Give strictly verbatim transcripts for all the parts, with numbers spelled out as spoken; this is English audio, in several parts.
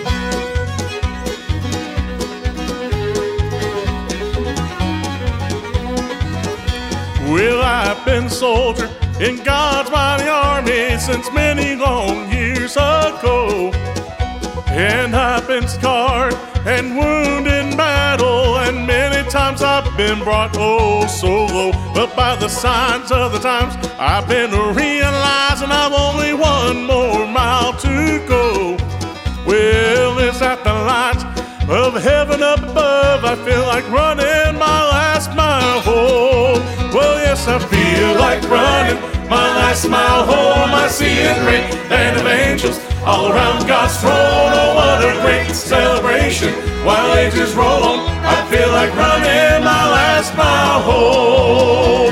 Well, I've been soldier in God's mighty army since many long years ago. And I've been scarred and wounded in battle, and many times I've been brought oh so low. But by the signs of the times, I've been realizing I've only one more mile to go. Well, it's at the lights of heaven up above, I feel like running my last mile home. Well, yes, I feel like running my last mile home. I see a great band of angels all around God's throne. Oh, what a great celebration while ages roll on. I feel like running my last mile home.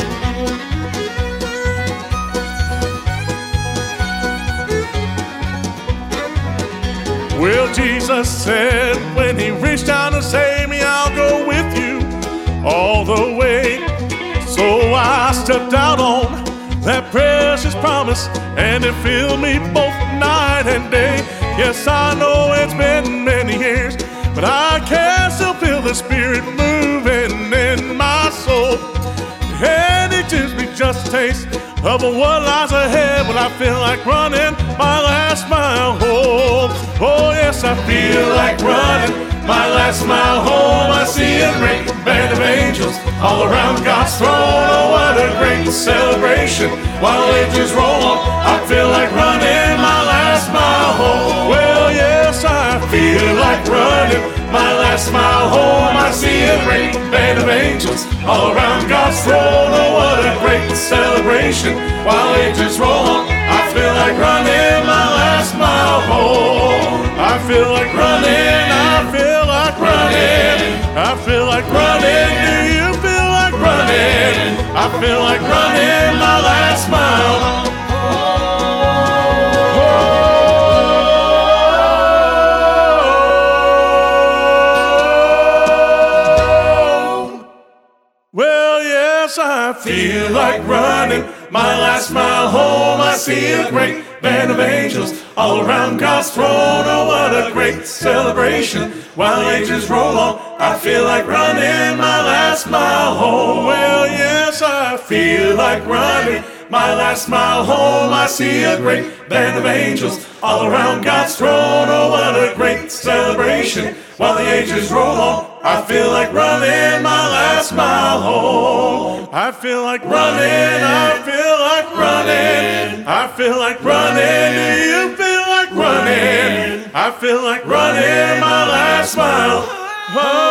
Well, Jesus said when he reached down to save me, I'll go with you all the way. So I stepped out on that precious promise, and it filled me both night and day. Yes, I know it's been many years, but I can still feel the Spirit moving in my soul. And it gives me just a taste of what lies ahead when I feel like running my last mile home. Oh yes, I feel like running my last mile home. I see a great band of angels all around God's throne. Oh, what a great celebration while ages roll on. I feel like running my last mile home. Well, yes, I feel like running my last mile home. I see a great band of angels all around God's throne. Oh, what a great celebration while ages roll on. I feel like running my last mile home. I feel like running, I feel like running, I feel like running. Do you feel like running? I feel like running my last mile. Well, yes, I feel like running my last mile home. I see a great band of angels all around God's throne. Oh, what a great celebration while ages roll on. I feel like running my last mile home. Well, yes, I feel like running my last mile home. I see a great band of angels all around God's throne. Oh, what a great celebration while the ages roll on. I feel like running my last mile home. I feel like running, I feel like running, I feel like running. Do you feel like running? I feel like running my last mile. Oh.